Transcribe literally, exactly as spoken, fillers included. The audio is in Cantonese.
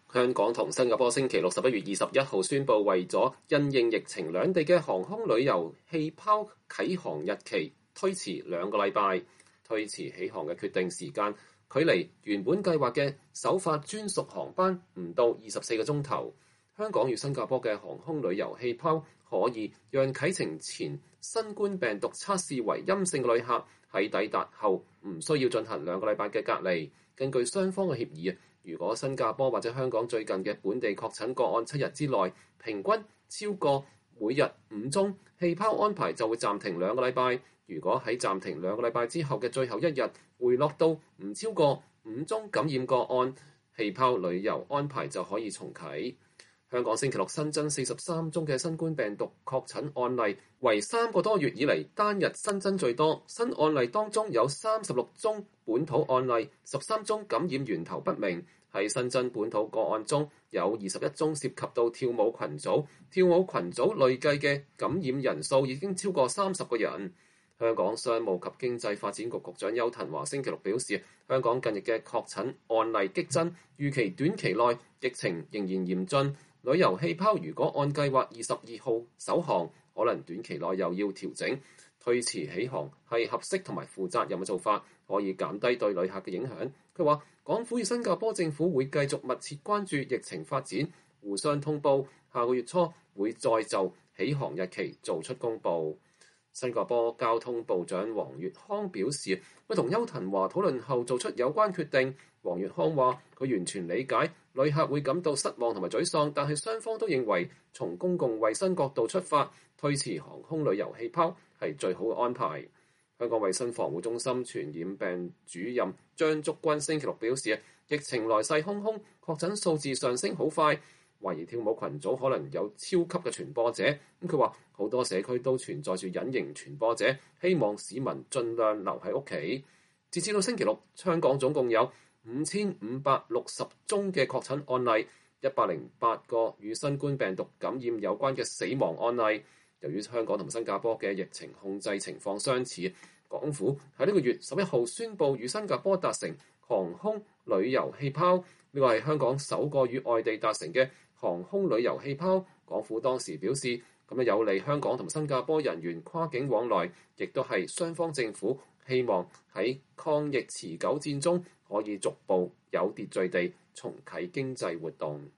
香港同新加坡星期六十一月二十一號宣布，為咗因應疫情，兩地嘅航空旅遊氣泡啟航日期推遲兩個禮拜。推遲起航嘅決定時間，距離原本計劃嘅首發專屬航班唔到二十四個鐘頭。香港與新加坡嘅航空旅遊氣泡可以讓啟程前新冠病毒測試為陰性嘅旅客喺抵達後唔需要進行兩個禮拜嘅隔離。根據雙方嘅協議，如果新加坡或者香港最近嘅本地確診個案七日之內平均超過每日五宗，氣泡安排就會暫停兩個禮拜。如果喺暫停兩個禮拜之後嘅最後一日回落到唔超過五宗感染個案，氣泡旅遊安排就可以重啟。香港星期六新增四十三宗嘅新冠病毒確診案例，為三個多月以嚟單日新增最多。新案例當中有三十六宗本土案例，十三宗感染源頭不明。喺新增本土個案中，有二十一宗涉及到跳舞群組，跳舞群組累計嘅感染人數已經超過三十個人。香港商務及經濟發展局局長邱騰華星期六表示，香港近日嘅確診案例激增，預期短期內疫情仍然嚴峻。旅遊氣泡如果按計劃二十二號首航，可能短期內又要調整，推遲起航係合適同埋負責任嘅做法，可以減低對旅客嘅影響。佢話，港府與新加坡政府會繼續密切關注疫情發展，互相通報，下個月初會再就起航日期做出公佈。新加坡交通部長黃月康表示，會同邱騰華討論後做出有關決定。黃月康話：佢完全理解旅客會感到失望同埋沮喪，但係雙方都認為從公共衛生角度出發，推遲航空旅遊氣泡係最好嘅安排。香港衛生防護中心傳染病主任張竹君星期六表示，疫情來勢洶洶，確診數字上升好快，懷疑跳舞群組可能有超級嘅傳播者。咁佢話好多社區都存在住隱形傳播者，希望市民盡量留喺屋企。截至到星期六，香港總共有五千五百六十宗嘅確診案例，一百零八個與新冠病毒感染有關嘅死亡案例。由於香港同新加坡嘅疫情控制情況相似，港府喺呢個月十一號宣布與新加坡達成航空旅遊氣泡，呢個係香港首個與外地達成嘅航空旅遊氣泡。港府當時表示，咁樣有利香港同新加坡人員跨境往來，亦都係雙方政府希望喺抗疫持久戰中可以逐步有秩序地重啟經濟活動。